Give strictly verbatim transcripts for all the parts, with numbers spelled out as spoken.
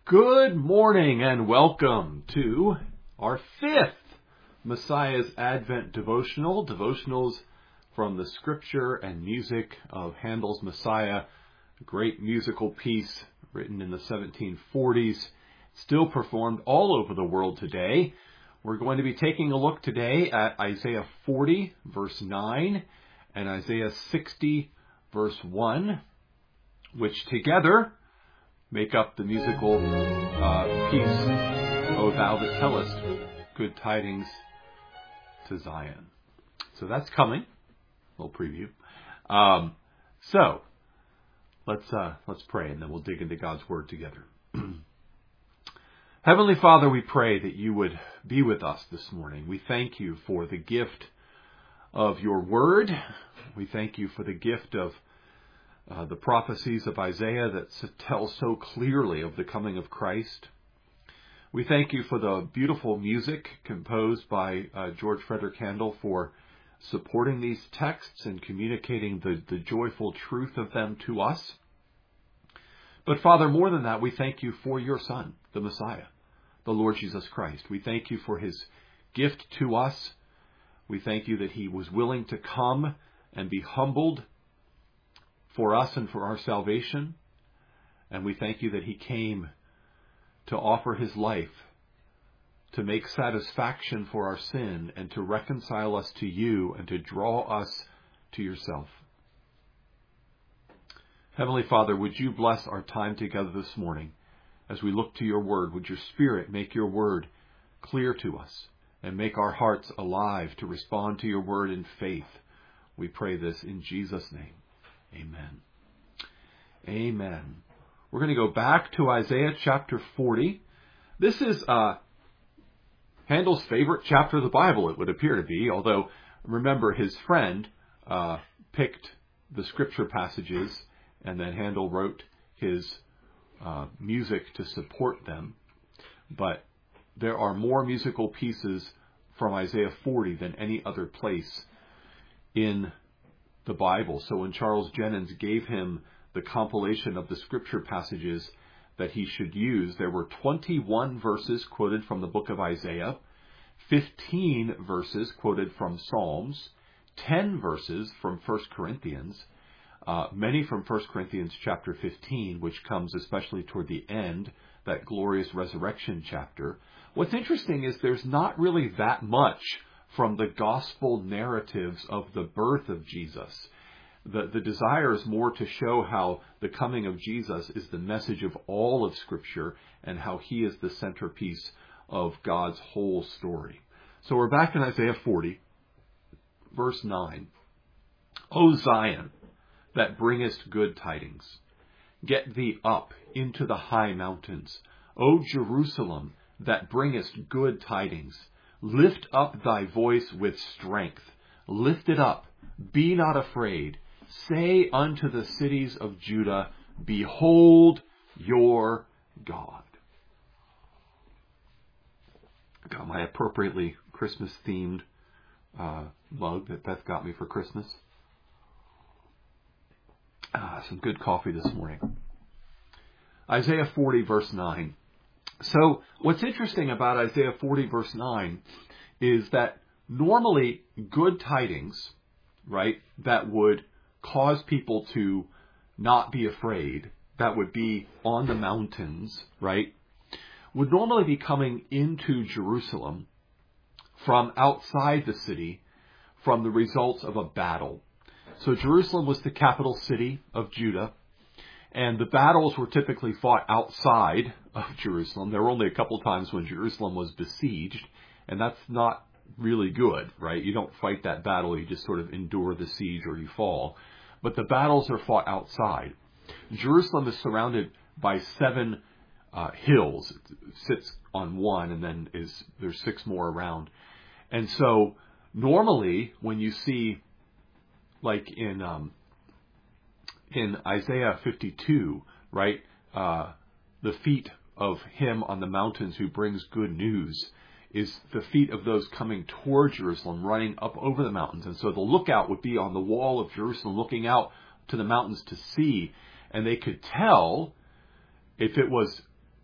Good morning and welcome to our fifth Messiah's Advent devotional, devotionals from the scripture and music of Handel's Messiah, a great musical piece written in the seventeen forties, still performed all over the world today. We're going to be taking a look today at Isaiah forty, verse nine, and Isaiah sixty, verse one, which together make up the musical uh, piece, O Thou That Tellest Good Tidings to Zion. So that's coming. A little preview. Um, so let's uh, let's pray, and then we'll dig into God's Word together. Heavenly Father, we pray that you would be with us this morning. We thank you for the gift of your Word. We thank you for the gift of Uh, the prophecies of Isaiah that tell so clearly of the coming of Christ. We thank you for the beautiful music composed by uh, George Frederick Handel for supporting these texts and communicating the, the joyful truth of them to us. But Father, more than that, we thank you for your Son, the Messiah, the Lord Jesus Christ. We thank you for his gift to us. We thank you that he was willing to come and be humbled for us and for our salvation. And we thank you that he came to offer his life, to make satisfaction for our sin, and to reconcile us to you, and to draw us to yourself. Heavenly Father, would you bless our time together this morning as we look to your word? Would your Spirit make your word clear to us and make our hearts alive to respond to your word in faith? We pray this in Jesus' name. Amen. Amen. We're going to go back to Isaiah chapter forty. This is uh, Handel's favorite chapter of the Bible, it would appear to be, although, remember, his friend uh, picked the scripture passages, and then Handel wrote his uh, music to support them. But there are more musical pieces from Isaiah forty than any other place in the Bible. So when Charles Jennens gave him the compilation of the scripture passages that he should use, there were twenty-one verses quoted from the book of Isaiah, fifteen verses quoted from Psalms, ten verses from First Corinthians, uh, many from First Corinthians chapter fifteen, which comes especially toward the end, that glorious resurrection chapter. What's interesting is there's not really that much from the gospel narratives of the birth of Jesus. The, the desire is more to show how the coming of Jesus is the message of all of Scripture and how he is the centerpiece of God's whole story. So we're back in Isaiah forty, verse nine. O Zion, that bringest good tidings, get thee up into the high mountains. O Jerusalem, that bringest good tidings, lift up thy voice with strength. Lift it up. Be not afraid. Say unto the cities of Judah, behold your God. Got my appropriately Christmas-themed uh, mug that Beth got me for Christmas. Ah, some good coffee this morning. Isaiah forty, verse nine. So what's interesting about Isaiah forty, verse nine, is that normally good tidings, right, that would cause people to not be afraid, that would be on the mountains, right, would normally be coming into Jerusalem from outside the city from the results of a battle. So Jerusalem was the capital city of Judah, and the battles were typically fought outside of Jerusalem. There were only a couple times when Jerusalem was besieged, and that's not really good, right? You don't fight that battle, you just sort of endure the siege or you fall. But the battles are fought outside. Jerusalem is surrounded by seven uh, hills. It sits on one, and then is there's six more around. And so normally when you see, like in um, in Isaiah fifty-two, right, uh, the feet of him on the mountains who brings good news is the feet of those coming toward Jerusalem, running up over the mountains. And so the lookout would be on the wall of Jerusalem, looking out to the mountains to see, and they could tell if it was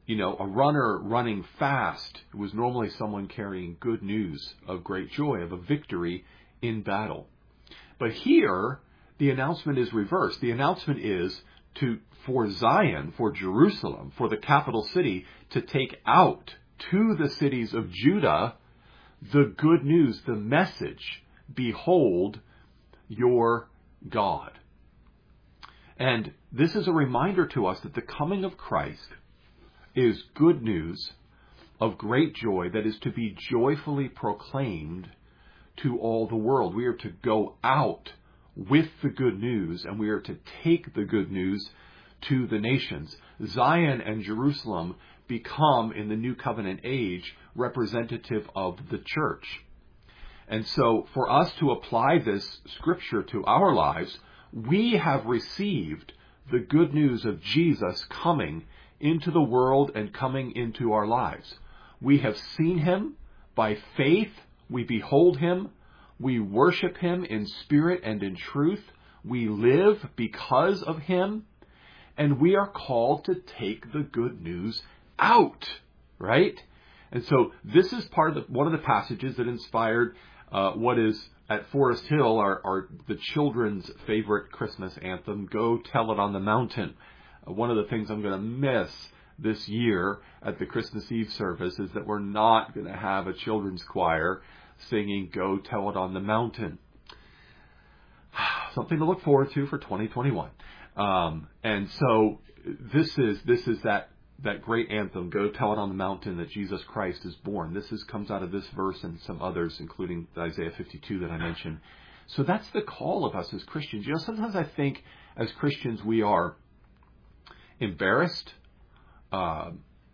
you know, a runner running fast was normally someone carrying good news of great joy, of a victory in battle. But here, the announcement is reversed. The announcement is to for Zion, for Jerusalem, for the capital city, to take out to the cities of Judah the good news, the message, behold your God. And this is a reminder to us that the coming of Christ is good news of great joy that is to be joyfully proclaimed to all the world. We are to go out with the good news, and we are to take the good news to the nations. Zion and Jerusalem become, in the New Covenant age, representative of the church. And so for us to apply this scripture to our lives, we have received the good news of Jesus coming into the world and coming into our lives. We have seen him by faith. We behold him. We worship him in spirit and in truth. We live because of him. And we are called to take the good news out, right? And so this is part of the, one of the passages that inspired uh, what is at Forest Hill, our, our the children's favorite Christmas anthem, Go Tell It on the Mountain. Uh, one of the things I'm going to miss this year at the Christmas Eve service is that we're not going to have a children's choir singing Go Tell It on the Mountain. Something to look forward to for twenty twenty-one. Um, and so this is this is that that great anthem, Go Tell It on the Mountain, that Jesus Christ is born. This is comes out of this verse and some others, including Isaiah fifty-two that I mentioned. So that's the call of us as Christians. You know, sometimes I think as Christians we are embarrassed, uh,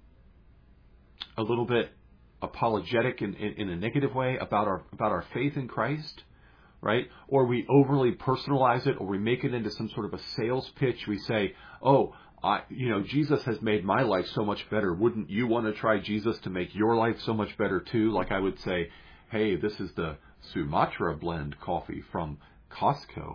a little bit apologetic in, in, in a negative way about our about our faith in Christ, right? Or we overly personalize it, or we make it into some sort of a sales pitch. We say, oh, I, you know, Jesus has made my life so much better. Wouldn't you want to try Jesus to make your life so much better too? Like I would say, hey, this is the Sumatra blend coffee from Costco.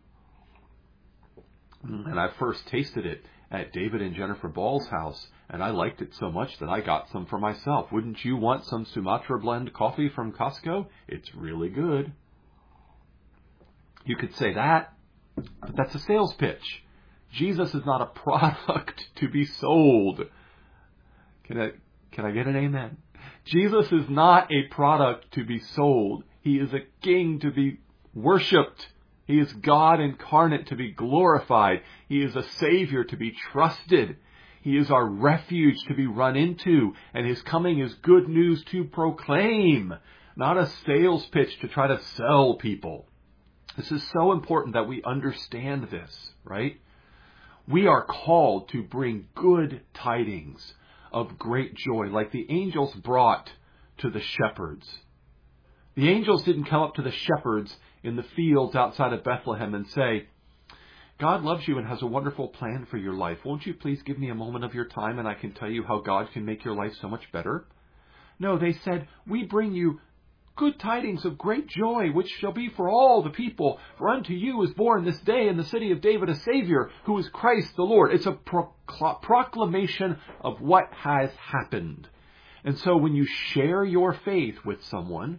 And I first tasted it at David and Jennifer Ball's house, and I liked it so much that I got some for myself. Wouldn't you want some Sumatra blend coffee from Costco? It's really good. You could say that, but that's a sales pitch. Jesus is not a product to be sold. Can I, can I get an amen? Jesus is not a product to be sold. He is a king to be worshipped. He is God incarnate to be glorified. He is a Savior to be trusted. He is our refuge to be run into. And his coming is good news to proclaim, not a sales pitch to try to sell people. This is so important that we understand this, right? We are called to bring good tidings of great joy, like the angels brought to the shepherds. The angels didn't come up to the shepherds in the fields outside of Bethlehem and say, God loves you and has a wonderful plan for your life. Won't you please give me a moment of your time and I can tell you how God can make your life so much better? No, they said, we bring you good tidings of great joy, which shall be for all the people. For unto you is born this day in the city of David a Savior, who is Christ the Lord. It's a procl- proclamation of what has happened. And so when you share your faith with someone,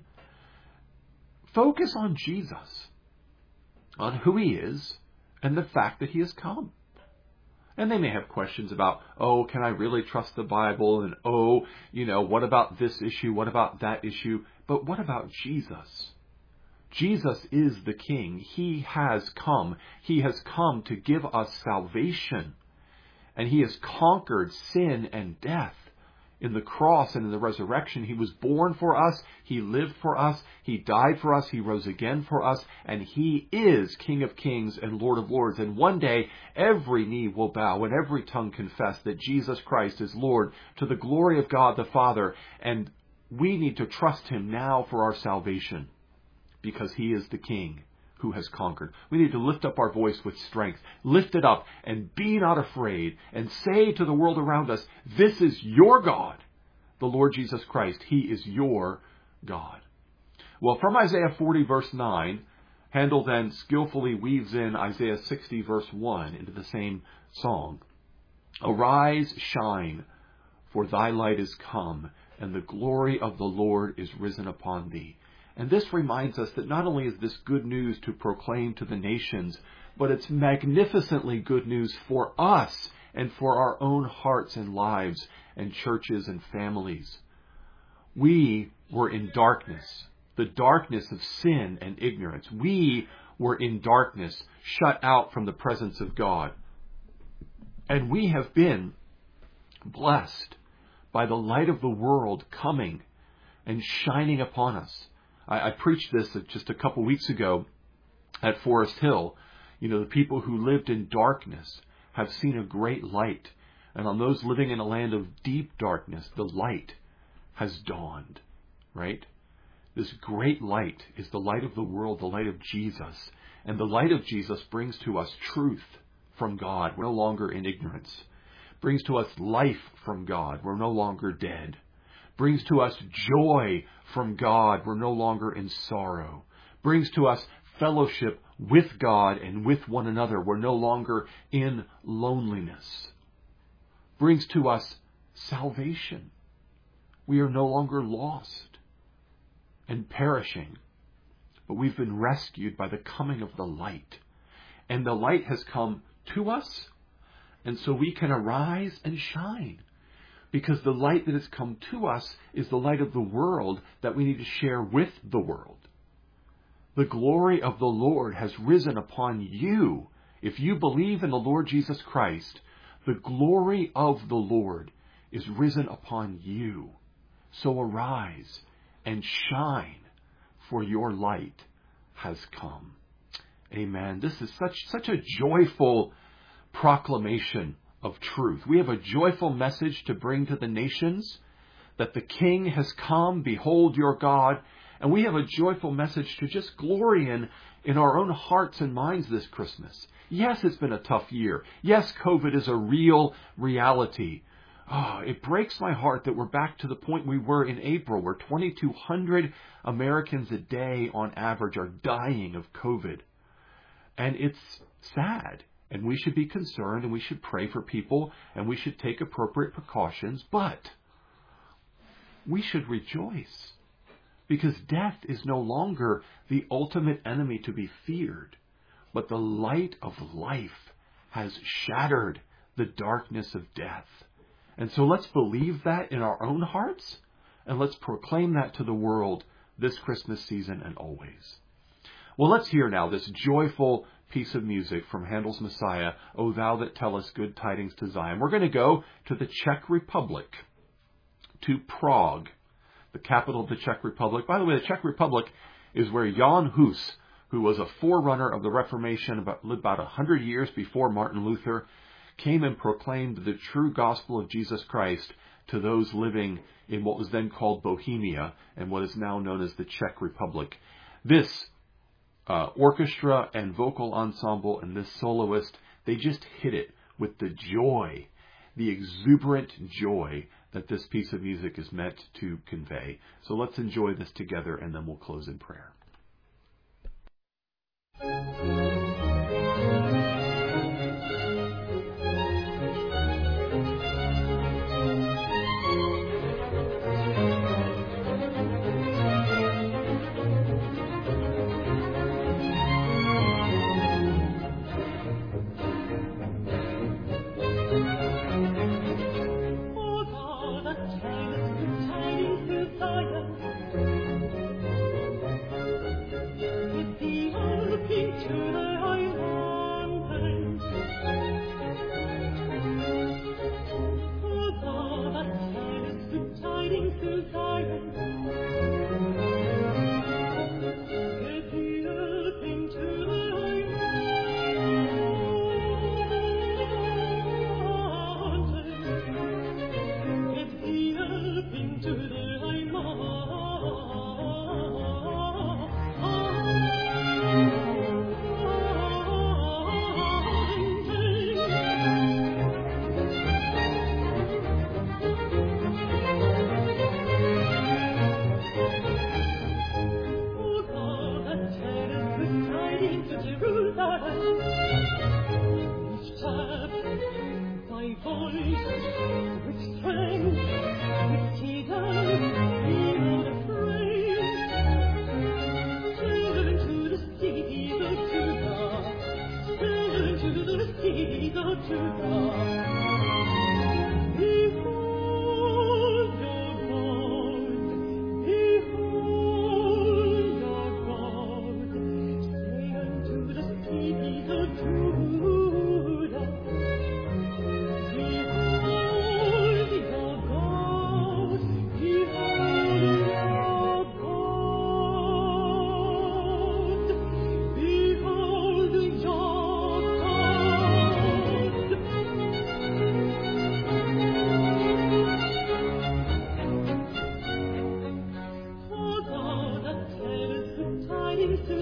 focus on Jesus, on who he is, and the fact that he has come. And they may have questions about, oh, can I really trust the Bible? And, oh, you know, what about this issue? What about that issue? But what about Jesus? Jesus is the King. He has come. He has come to give us salvation. And he has conquered sin and death. In the cross and in the resurrection, he was born for us, he lived for us, he died for us, he rose again for us, and he is King of Kings and Lord of Lords. And one day, every knee will bow and every tongue confess that Jesus Christ is Lord, to the glory of God the Father. And we need to trust him now for our salvation, because he is the King who has conquered. We need to lift up our voice with strength. Lift it up and be not afraid, and say to the world around us, this is your God, the Lord Jesus Christ. He is your God. Well, from Isaiah forty verse nine, Handel then skillfully weaves in Isaiah sixty verse one into the same song. Arise, shine, for thy light is come, and the glory of the Lord is risen upon thee. And this reminds us that not only is this good news to proclaim to the nations, but it's magnificently good news for us and for our own hearts and lives and churches and families. We were in darkness, the darkness of sin and ignorance. We were in darkness, shut out from the presence of God. And we have been blessed by the light of the world coming and shining upon us. I, I preached this just a couple weeks ago at Forest Hill. You know, the people who lived in darkness have seen a great light. And on those living in a land of deep darkness, the light has dawned, right? This great light is the light of the world, the light of Jesus. And the light of Jesus brings to us truth from God. We're no longer in ignorance. Brings to us life from God. We're no longer dead. Brings to us joy from God. We're no longer in sorrow. Brings to us fellowship with God and with one another. We're no longer in loneliness. Brings to us salvation. We are no longer lost and perishing, but we've been rescued by the coming of the light. And the light has come to us, and so we can arise and shine, because the light that has come to us is the light of the world that we need to share with the world. The glory of the Lord has risen upon you. If you believe in the Lord Jesus Christ, the glory of the Lord is risen upon you. So arise and shine, for your light has come. Amen. This is such such a joyful proclamation of truth. We have a joyful message to bring to the nations, that the King has come, behold your God. And we have a joyful message to just glory in, in our own hearts and minds this Christmas. Yes, it's been a tough year. Yes, COVID is a real reality. Oh, it breaks my heart that we're back to the point we were in April, where twenty-two hundred Americans a day on average are dying of COVID. And it's sad. And we should be concerned, and we should pray for people, and we should take appropriate precautions. But we should rejoice, because death is no longer the ultimate enemy to be feared, but the light of life has shattered the darkness of death. And so let's believe that in our own hearts, and let's proclaim that to the world this Christmas season and always. Well, let's hear now this joyful piece of music from Handel's Messiah, O Thou That Tellest Good Tidings to Zion. We're going to go to the Czech Republic, to Prague, the capital of the Czech Republic. By the way, the Czech Republic is where Jan Hus, who was a forerunner of the Reformation, about, lived about one hundred years before Martin Luther, came and proclaimed the true gospel of Jesus Christ to those living in what was then called Bohemia and what is now known as the Czech Republic. This uh, orchestra and vocal ensemble and this soloist, they just hit it with the joy, the exuberant joy that this piece of music is meant to convey. So let's enjoy this together, and then we'll close in prayer. To the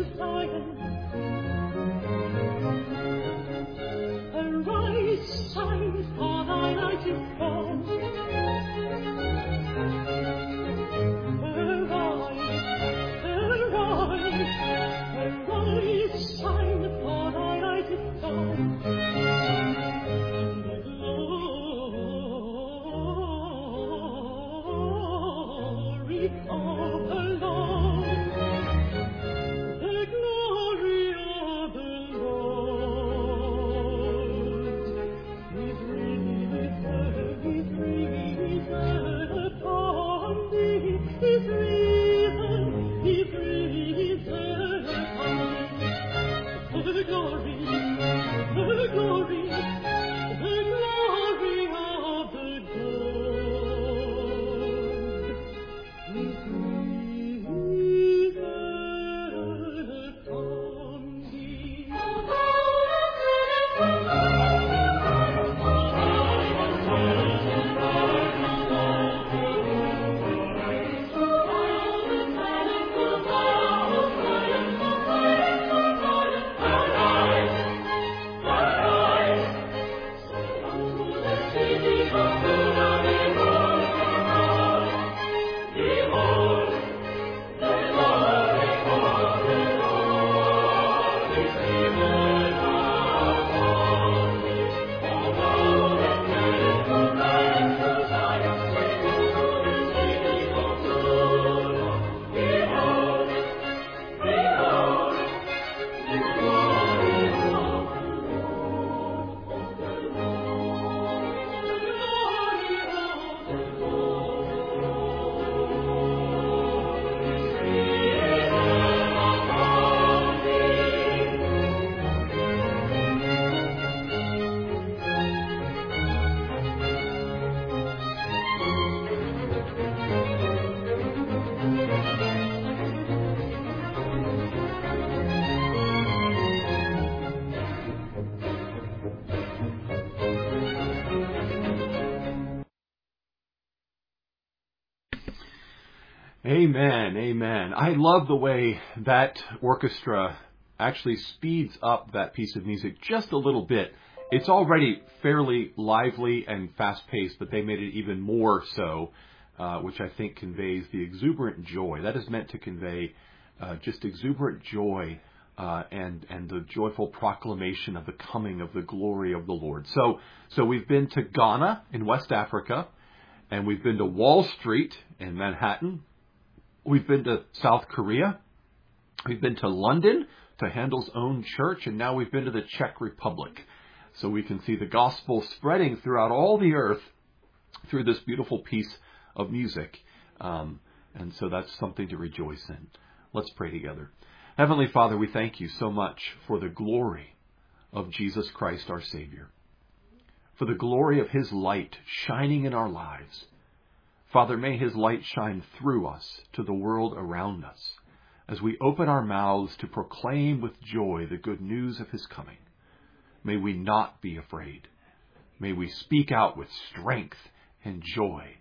Amen, amen. I love the way that orchestra actually speeds up that piece of music just a little bit. It's already fairly lively and fast-paced, but they made it even more so, uh, which I think conveys the exuberant joy. That is meant to convey uh, just exuberant joy uh, and and the joyful proclamation of the coming of the glory of the Lord. So, so we've been to Ghana in West Africa, and we've been to Wall Street in Manhattan. We've been to South Korea. We've been to London, to Handel's own church, and now we've been to the Czech Republic. So we can see the gospel spreading throughout all the earth through this beautiful piece of music. Um, and so that's something to rejoice in. Let's pray together. Heavenly Father, we thank you so much for the glory of Jesus Christ, our Savior, for the glory of his light shining in our lives. Father, may his light shine through us to the world around us as we open our mouths to proclaim with joy the good news of his coming. May we not be afraid. May we speak out with strength and joy.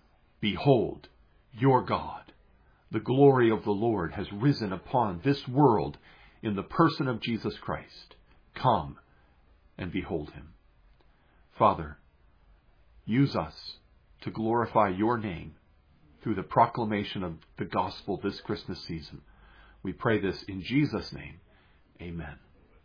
Behold, your God, the glory of the Lord, has risen upon this world in the person of Jesus Christ. Come and behold him. Father, use us to glorify your name through the proclamation of the gospel this Christmas season. We pray this in Jesus' name. Amen.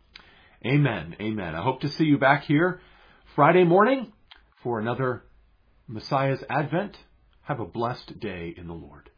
Amen. Amen. I hope to see you back here Friday morning for another Messiah's Advent. Have a blessed day in the Lord.